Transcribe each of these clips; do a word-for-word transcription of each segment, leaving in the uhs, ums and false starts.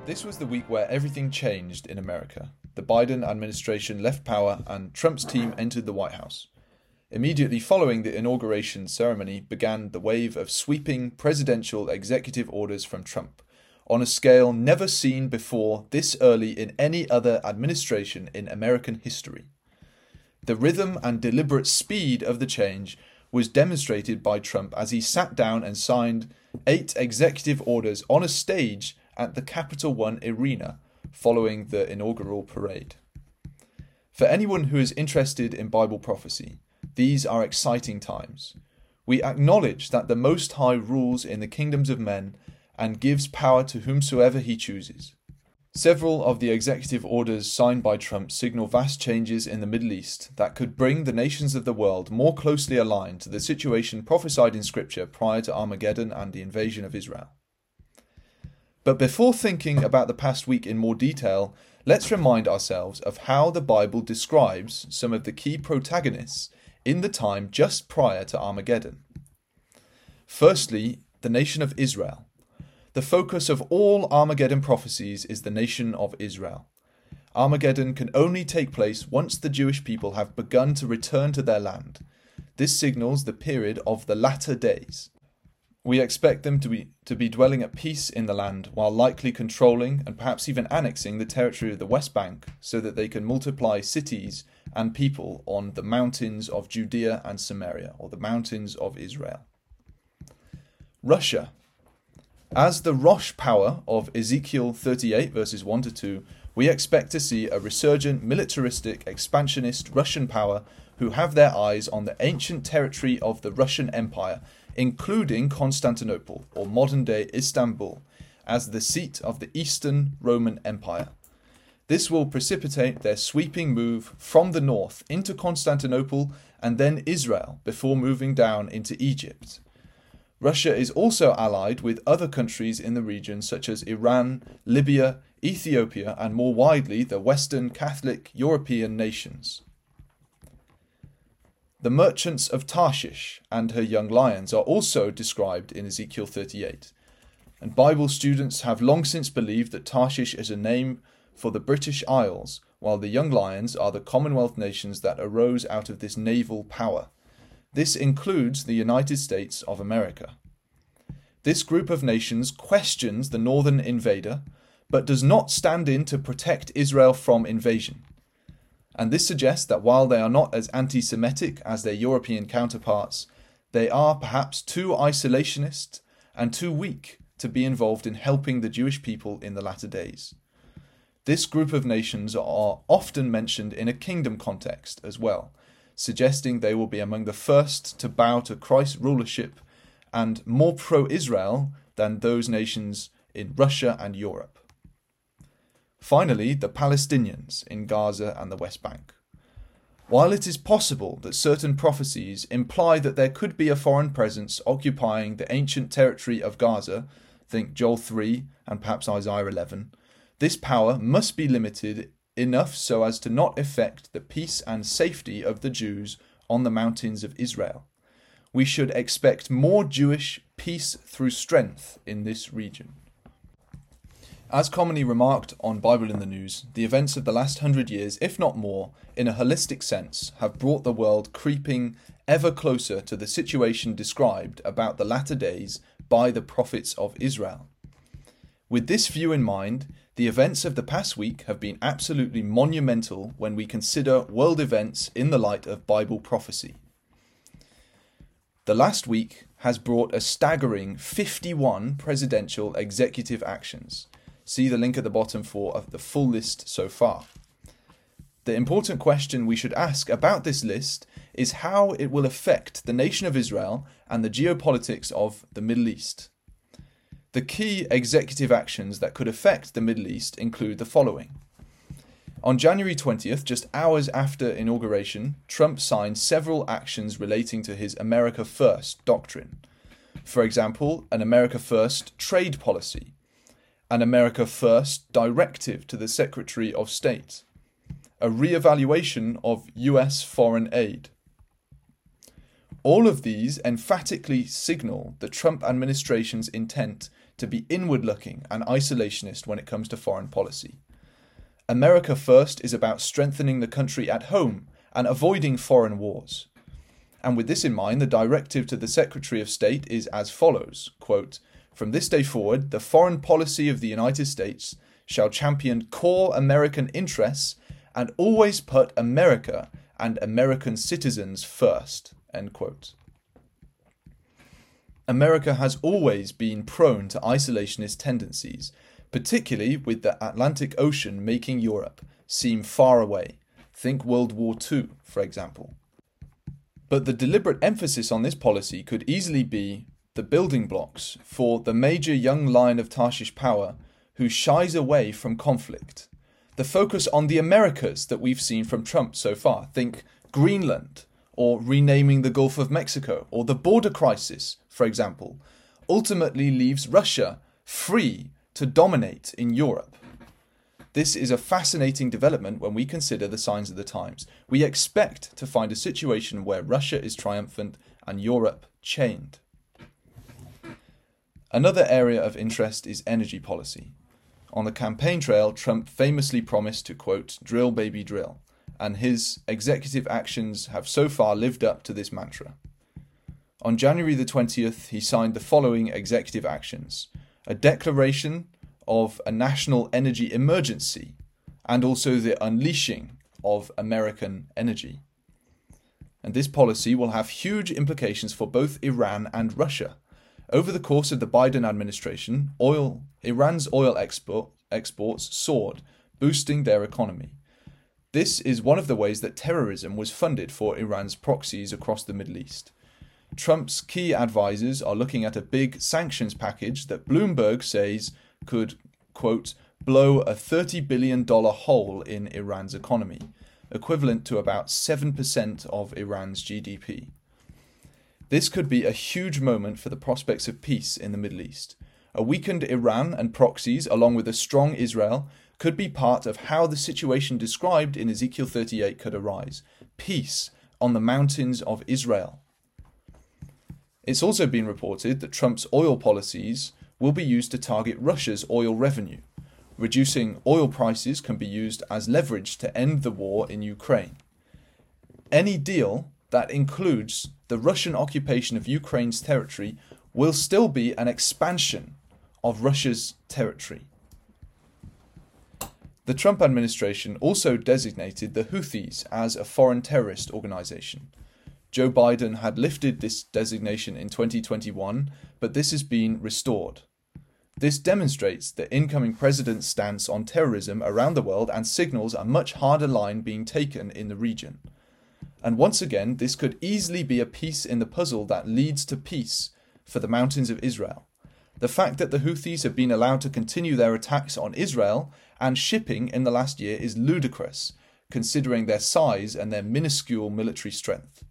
This was the week where everything changed in America. The Biden administration left power and Trump's team entered the White House. Immediately following the inauguration ceremony began the wave of sweeping presidential executive orders from Trump, on a scale never seen before this early in any other administration in American history. The rhythm and deliberate speed of the change was demonstrated by Trump as he sat down and signed eight executive orders on a stage at the Capital One Arena following the inaugural parade. For anyone who is interested in Bible prophecy, these are exciting times. We acknowledge that the Most High rules in the kingdoms of men and gives power to whomsoever he chooses. Several of the executive orders signed by Trump signal vast changes in the Middle East that could bring the nations of the world more closely aligned to the situation prophesied in Scripture prior to Armageddon and the invasion of Israel. But before thinking about the past week in more detail, let's remind ourselves of how the Bible describes some of the key protagonists in the time just prior to Armageddon. Firstly, the nation of Israel. The focus of all Armageddon prophecies is the nation of Israel. Armageddon can only take place once the Jewish people have begun to return to their land. This signals the period of the latter days. We expect them to be, to be dwelling at peace in the land while likely controlling and perhaps even annexing the territory of the West Bank so that they can multiply cities and people on the mountains of Judea and Samaria, or the mountains of Israel. Russia. As the Rosh power of Ezekiel thirty-eight verses one to two, we expect to see a resurgent, militaristic, expansionist Russian power who have their eyes on the ancient territory of the Russian Empire, including Constantinople, or modern-day Istanbul, as the seat of the Eastern Roman Empire. This will precipitate their sweeping move from the north into Constantinople and then Israel before moving down into Egypt. Russia is also allied with other countries in the region such as Iran, Libya, Ethiopia, and more widely the Western Catholic European nations. The merchants of Tarshish and her young lions are also described in Ezekiel thirty-eight, and Bible students have long since believed that Tarshish is a name for the British Isles, while the young lions are the Commonwealth nations that arose out of this naval power. This includes the United States of America. This group of nations questions the northern invader, but does not stand in to protect Israel from invasion. And this suggests that while they are not as anti-Semitic as their European counterparts, they are perhaps too isolationist and too weak to be involved in helping the Jewish people in the latter days. This group of nations are often mentioned in a kingdom context as well, suggesting they will be among the first to bow to Christ's rulership and more pro-Israel than those nations in Russia and Europe. Finally, the Palestinians in Gaza and the West Bank. While it is possible that certain prophecies imply that there could be a foreign presence occupying the ancient territory of Gaza, think Joel three and perhaps Isaiah eleven, this power must be limited enough so as to not affect the peace and safety of the Jews on the mountains of Israel. We should expect more Jewish peace through strength in this region. As commonly remarked on Bible in the News, the events of the last hundred years, if not more, in a holistic sense, have brought the world creeping ever closer to the situation described about the latter days by the prophets of Israel. With this view in mind, the events of the past week have been absolutely monumental when we consider world events in the light of Bible prophecy. The last week has brought a staggering fifty-one presidential executive actions. See the link at the bottom for the full list so far. The important question we should ask about this list is how it will affect the nation of Israel and the geopolitics of the Middle East. The key executive actions that could affect the Middle East include the following. On January twentieth, just hours after inauguration, Trump signed several actions relating to his America First doctrine. For example, an America First trade policy, an America First directive to the Secretary of State, a re-evaluation of U S foreign aid. All of these emphatically signal the Trump administration's intent to be inward-looking and isolationist when it comes to foreign policy. America First is about strengthening the country at home and avoiding foreign wars. And with this in mind, the directive to the Secretary of State is as follows, quote, "From this day forward, the foreign policy of the United States shall champion core American interests and always put America and American citizens first," end quote. America has always been prone to isolationist tendencies, particularly with the Atlantic Ocean making Europe seem far away. Think World War Two, for example. But the deliberate emphasis on this policy could easily be the building blocks for the major young line of Tarshish power who shies away from conflict. The focus on the Americas that we've seen from Trump so far. Think Greenland, or renaming the Gulf of Mexico, or the border crisis, for example, ultimately leaves Russia free to dominate in Europe. This is a fascinating development when we consider the signs of the times. We expect to find a situation where Russia is triumphant and Europe chained. Another area of interest is energy policy. On the campaign trail, Trump famously promised to, quote, "drill baby drill," and his executive actions have so far lived up to this mantra. On January the twentieth, he signed the following executive actions: a declaration of a national energy emergency, and also the unleashing of American energy. And this policy will have huge implications for both Iran and Russia. Over the course of the Biden administration, oil, Iran's oil export, exports soared, boosting their economy. This is one of the ways that terrorism was funded for Iran's proxies across the Middle East. Trump's key advisors are looking at a big sanctions package that Bloomberg says could, quote, blow a thirty billion dollars hole in Iran's economy, equivalent to about seven percent of Iran's G D P. This could be a huge moment for the prospects of peace in the Middle East. A weakened Iran and proxies, along with a strong Israel, could be part of how the situation described in Ezekiel thirty-eight could arise. Peace on the mountains of Israel. It's also been reported that Trump's oil policies will be used to target Russia's oil revenue. Reducing oil prices can be used as leverage to end the war in Ukraine. Any deal that includes the Russian occupation of Ukraine's territory will still be an expansion of Russia's territory. The Trump administration also designated the Houthis as a foreign terrorist organization. Joe Biden had lifted this designation in twenty twenty-one, but this has been restored. This demonstrates the incoming president's stance on terrorism around the world and signals a much harder line being taken in the region. And once again, this could easily be a piece in the puzzle that leads to peace for the mountains of Israel. The fact that the Houthis have been allowed to continue their attacks on Israel and shipping in the last year is ludicrous, considering their size and their minuscule military strength.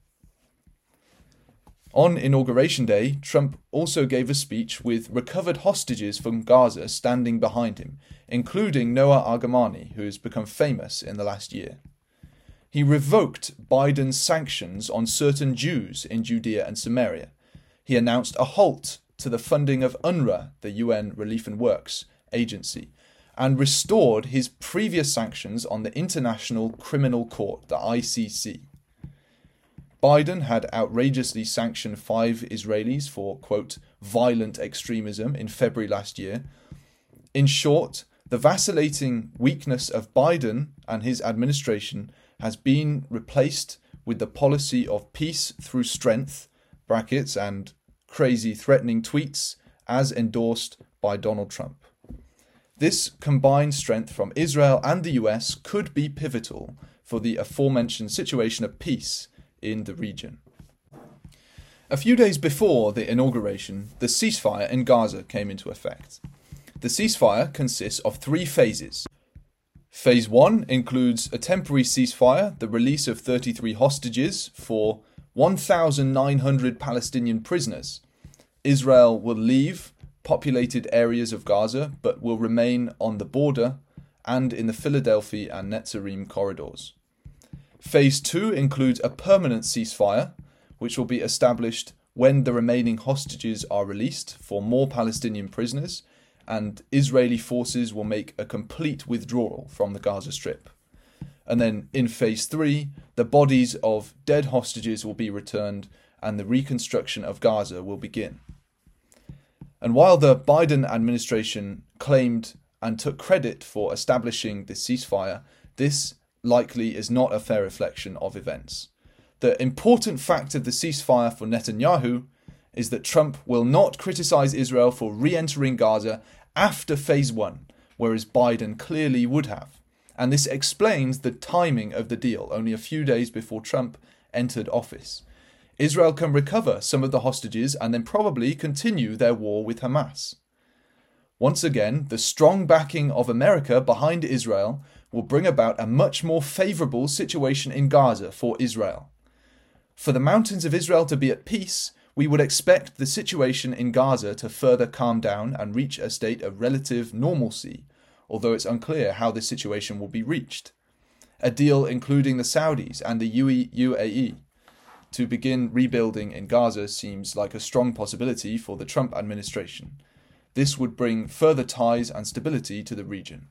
On Inauguration Day, Trump also gave a speech with recovered hostages from Gaza standing behind him, including Noah Argamani, who has become famous in the last year. He revoked Biden's sanctions on certain Jews in Judea and Samaria. He announced a halt to the funding of UNRWA, the U N Relief and Works Agency, and restored his previous sanctions on the International Criminal Court, the I C C. Biden had outrageously sanctioned five Israelis for, quote, violent extremism in February last year. In short, the vacillating weakness of Biden and his administration has been replaced with the policy of peace through strength, brackets, and crazy threatening tweets as endorsed by Donald Trump. This combined strength from Israel and the U S could be pivotal for the aforementioned situation of peace in the region. A few days before the inauguration, the ceasefire in Gaza came into effect. The ceasefire consists of three phases. Phase one includes a temporary ceasefire, the release of thirty-three hostages for one thousand nine hundred Palestinian prisoners. Israel will leave populated areas of Gaza, but will remain on the border and in the Philadelphia and Netzarim corridors. Phase two includes a permanent ceasefire, which will be established when the remaining hostages are released for more Palestinian prisoners, and Israeli forces will make a complete withdrawal from the Gaza Strip. And then in phase three, the bodies of dead hostages will be returned and the reconstruction of Gaza will begin. And while the Biden administration claimed and took credit for establishing the ceasefire, this likely is not a fair reflection of events. The important fact of the ceasefire for Netanyahu is that Trump will not criticize Israel for re-entering Gaza after phase one, whereas Biden clearly would have. And this explains the timing of the deal, only a few days before Trump entered office. Israel can recover some of the hostages and then probably continue their war with Hamas. Once again, the strong backing of America behind Israel will bring about a much more favourable situation in Gaza for Israel. For the mountains of Israel to be at peace, we would expect the situation in Gaza to further calm down and reach a state of relative normalcy, although it's unclear how this situation will be reached. A deal including the Saudis and the U A E to begin rebuilding in Gaza seems like a strong possibility for the Trump administration. This would bring further ties and stability to the region.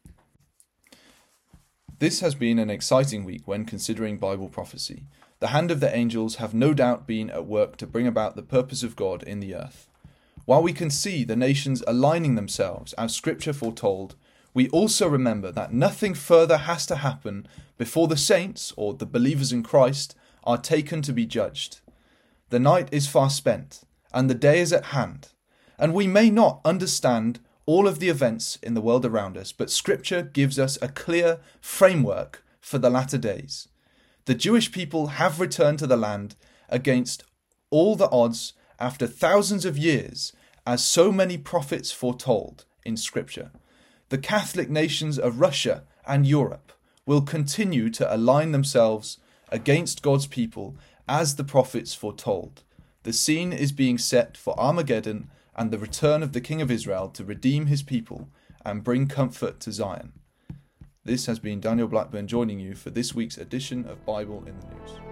This has been an exciting week when considering Bible prophecy. The hand of the angels have no doubt been at work to bring about the purpose of God in the earth. While we can see the nations aligning themselves as Scripture foretold, we also remember that nothing further has to happen before the saints, or the believers in Christ, are taken to be judged. The night is far spent, and the day is at hand, and we may not understand all of the events in the world around us, but Scripture gives us a clear framework for the latter days. The Jewish people have returned to the land against all the odds after thousands of years, as so many prophets foretold in Scripture. The Catholic nations of Russia and Europe will continue to align themselves against God's people as the prophets foretold. The scene is being set for Armageddon and the return of the King of Israel to redeem his people and bring comfort to Zion. This has been Daniel Blackburn joining you for this week's edition of Bible in the News.